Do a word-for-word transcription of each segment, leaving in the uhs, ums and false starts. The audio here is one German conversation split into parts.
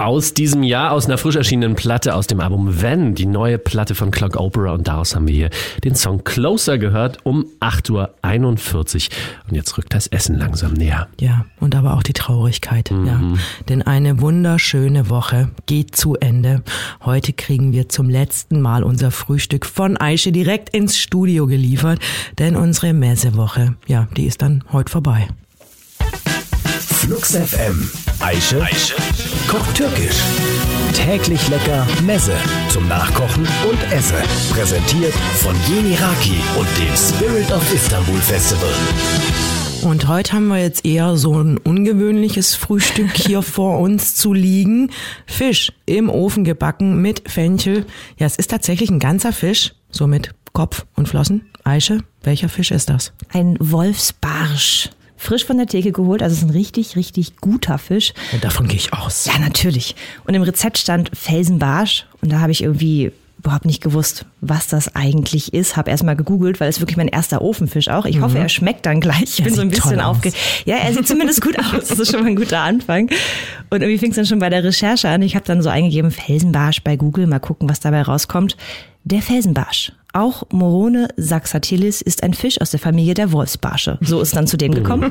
aus diesem Jahr, aus einer frisch erschienenen Platte aus dem Album When, die neue Platte von Clock Opera, und daraus haben wir hier den Song Closer gehört um acht Uhr einundvierzig und jetzt rückt das Essen langsam näher. Ja, und aber auch die Traurigkeit, mhm. ja. Denn eine wunderschöne Woche geht zu Ende. Heute kriegen wir zum letzten Mal unser Frühstück von Aische direkt ins Studio geliefert, denn unsere Messewoche, ja, die ist dann heute vorbei. Flux F M. Aische, Aische kocht türkisch. Täglich lecker Meze zum Nachkochen und Essen. Präsentiert von Yeni Raki und dem Spirit of Istanbul Festival. Und heute haben wir jetzt eher so ein ungewöhnliches Frühstück hier vor uns zu liegen. Fisch im Ofen gebacken mit Fenchel. Ja, es ist tatsächlich ein ganzer Fisch, so mit Kopf und Flossen. Aische, welcher Fisch ist das? Ein Wolfsbarsch. Frisch von der Theke geholt, also es ist ein richtig, richtig guter Fisch. Und davon gehe ich aus. Ja, natürlich. Und im Rezept stand Felsenbarsch und da habe ich irgendwie überhaupt nicht gewusst, was das eigentlich ist. Habe erst mal gegoogelt, weil es wirklich mein erster Ofenfisch auch. Ich mhm. hoffe, er schmeckt dann gleich. Ich er bin so ein bisschen aufgeregt. Aus. Ja, er sieht zumindest gut aus. Das ist schon mal ein guter Anfang. Und irgendwie fing es dann schon bei der Recherche an. Ich habe dann so eingegeben, Felsenbarsch bei Google, mal gucken, was dabei rauskommt. Der Felsenbarsch, auch Morone saxatilis, ist ein Fisch aus der Familie der Wolfsbarsche. So ist dann zu dem gekommen.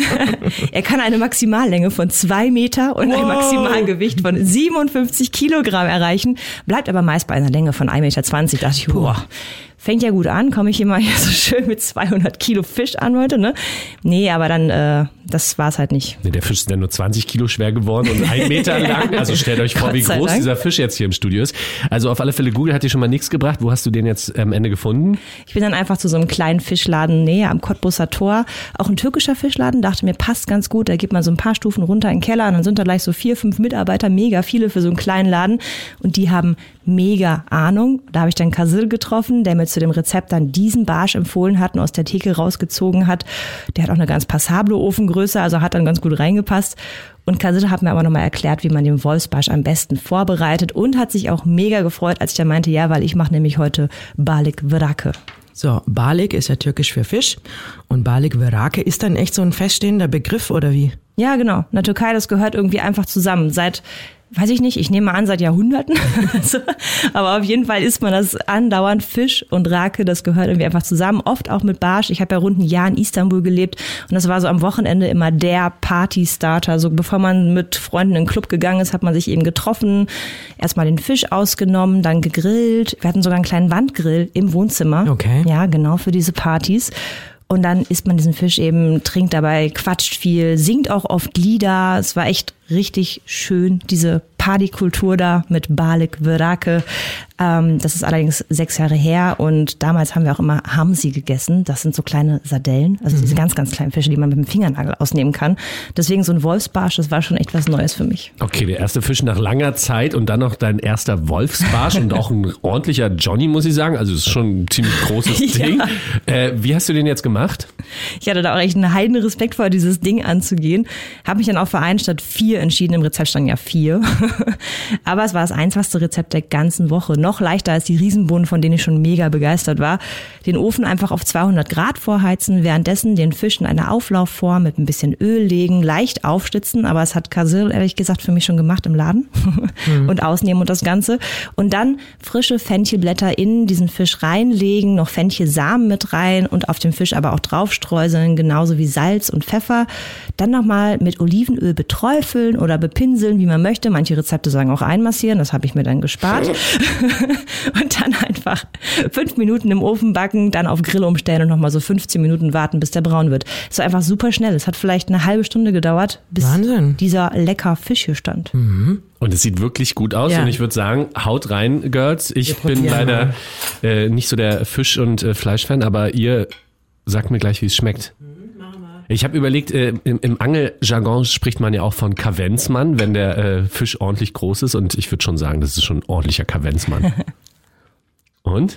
Er kann eine Maximallänge von zwei Meter und wow. ein Maximalgewicht von siebenundfünfzig Kilogramm erreichen, bleibt aber meist bei einer Länge von ein Meter zwanzig. Da dachte ich, boah, fängt ja gut an, komme ich immer hier so schön mit zweihundert Kilo Fisch an heute, ne? Nee, aber dann, äh, das war's halt nicht. Nee, der Fisch ist dann nur zwanzig Kilo schwer geworden und ein Meter lang. Also stellt euch vor, wie groß dieser Fisch jetzt hier im Studio ist. Also auf alle Fälle, Google hat dir schon mal nichts gebracht. Wo hast du den jetzt am Ende gefunden? Ich bin dann einfach zu so einem kleinen Fischladen näher am Cottbusser Tor. Auch ein türkischer Fischladen, dachte mir, passt ganz gut. Da geht man so ein paar Stufen runter in den Keller und dann sind da gleich so vier, fünf Mitarbeiter, mega viele für so einen kleinen Laden. Und die haben mega Ahnung. Da habe ich dann Kasil getroffen, der mir zu dem Rezept dann diesen Barsch empfohlen hat und aus der Theke rausgezogen hat. Der hat auch eine ganz passable Ofengröße, also hat dann ganz gut reingepasst. Und Kasil hat mir aber nochmal erklärt, wie man den Wolfsbarsch am besten vorbereitet und hat sich auch mega gefreut, als ich dann meinte, ja, weil ich mache nämlich heute Balik Vrake. So, Balik ist ja türkisch für Fisch und Balik Vrake ist dann echt so ein feststehender Begriff, oder wie? Ja, genau. In der Türkei, das gehört irgendwie einfach zusammen. Seit, weiß ich nicht, ich nehme mal an, seit Jahrhunderten. Aber auf jeden Fall isst man das andauernd. Fisch und Rake, das gehört irgendwie einfach zusammen. Oft auch mit Barsch. Ich habe ja rund ein Jahr in Istanbul gelebt und das war so am Wochenende immer der Partystarter. So bevor man mit Freunden in den Club gegangen ist, hat man sich eben getroffen, erstmal den Fisch ausgenommen, dann gegrillt. Wir hatten sogar einen kleinen Wandgrill im Wohnzimmer. Okay. Ja, genau, für diese Partys. Und dann isst man diesen Fisch eben, trinkt dabei, quatscht viel, singt auch oft Lieder. Es war echt richtig schön, diese Partykultur da mit Balik Vrake. Ähm, das ist allerdings sechs Jahre her und damals haben wir auch immer Hamsi gegessen. Das sind so kleine Sardellen, also diese ganz, ganz kleinen Fische, die man mit dem Fingernagel ausnehmen kann. Deswegen so ein Wolfsbarsch, das war schon echt was Neues für mich. Okay, der erste Fisch nach langer Zeit und dann noch dein erster Wolfsbarsch und auch ein ordentlicher Johnny, muss ich sagen. Also es ist schon ein ziemlich großes Ding. Ja. Äh, wie hast du den jetzt gemacht? Ich hatte da auch echt einen heiden Respekt vor, dieses Ding anzugehen. Habe mich dann auch für einen statt vier entschieden. Im Rezept stand ja vier. Aber es war das einfachste Rezept der ganzen Woche. Noch leichter als die Riesenbohnen, von denen ich schon mega begeistert war. Den Ofen einfach auf zweihundert Grad vorheizen, währenddessen den Fisch in eine Auflaufform mit ein bisschen Öl legen, leicht aufschlitzen, aber es hat Kasil ehrlich gesagt für mich schon gemacht im Laden mhm. und ausnehmen und das Ganze. Und dann frische Fenchelblätter in diesen Fisch reinlegen, noch Fenchelsamen mit rein und auf dem Fisch aber auch draufstreuseln, genauso wie Salz und Pfeffer. Dann nochmal mit Olivenöl beträufeln oder bepinseln, wie man möchte. Manche Rezepte sagen auch einmassieren, das habe ich mir dann gespart. Und dann einfach fünf Minuten im Ofen backen, dann auf Grill umstellen und nochmal so fünfzehn Minuten warten, bis der braun wird. Es war einfach super schnell. Es hat vielleicht eine halbe Stunde gedauert, bis Wahnsinn. Dieser lecker Fisch hier stand. Mhm. Und es sieht wirklich gut aus. Ja. Und ich würde sagen, haut rein, Girls. Ich bin leider äh, nicht so der Fisch- und äh, Fleischfan, aber ihr sagt mir gleich, wie es schmeckt. Ich habe überlegt, äh, im, im Angeljargon spricht man ja auch von Kavenzmann, wenn der äh, Fisch ordentlich groß ist. Und ich würde schon sagen, das ist schon ein ordentlicher Kavenzmann. Und?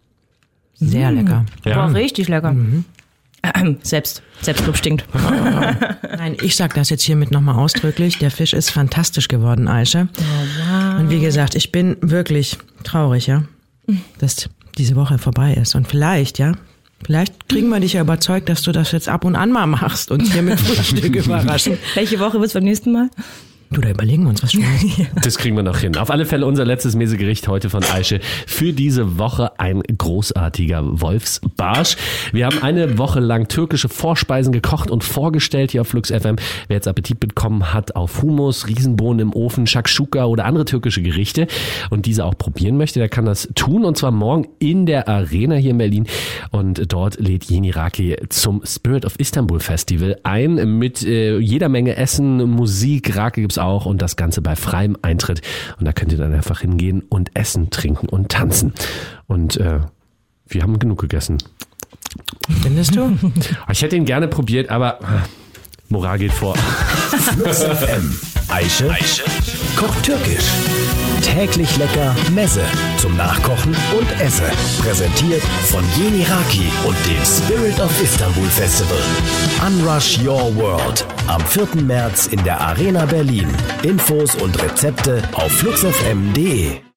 Sehr mmh. lecker. Ja. Boah, richtig lecker. Mhm. Ähm, selbst, Selbstlob stinkt. Nein, ich sag das jetzt hiermit nochmal ausdrücklich. Der Fisch ist fantastisch geworden, Aische. Oh, wow. Und wie gesagt, ich bin wirklich traurig, ja, dass diese Woche vorbei ist. Und vielleicht, ja, vielleicht kriegen wir dich ja überzeugt, dass du das jetzt ab und an mal machst und hier mit Frühstück überraschen. Welche Woche wird's beim nächsten Mal? Du, da überlegen wir uns was Schönes. Das kriegen wir noch hin. Auf alle Fälle unser letztes Mesegericht heute von Aische für diese Woche ein großartiger Wolfsbarsch. Wir haben eine Woche lang türkische Vorspeisen gekocht und vorgestellt hier auf Flux F M. Wer jetzt Appetit bekommen hat auf Hummus, Riesenbohnen im Ofen, Shakshuka oder andere türkische Gerichte und diese auch probieren möchte, der kann das tun und zwar morgen in der Arena hier in Berlin und dort lädt Yeni Raki zum Spirit of Istanbul Festival ein mit äh, jeder Menge Essen, Musik, Raki gibt's auch und das Ganze bei freiem Eintritt. Und da könnt ihr dann einfach hingehen und essen, trinken und tanzen. Und äh, wir haben genug gegessen. Findest du? Ich hätte ihn gerne probiert, aber Moral geht vor. Flux F M. Aische, Aische kocht türkisch. Täglich lecker Meze zum Nachkochen und Essen. Präsentiert von Yeni Raki und dem Spirit of Istanbul Festival. Unrush Your World. Am vierten März in der Arena Berlin. Infos und Rezepte auf flux f m punkt d e.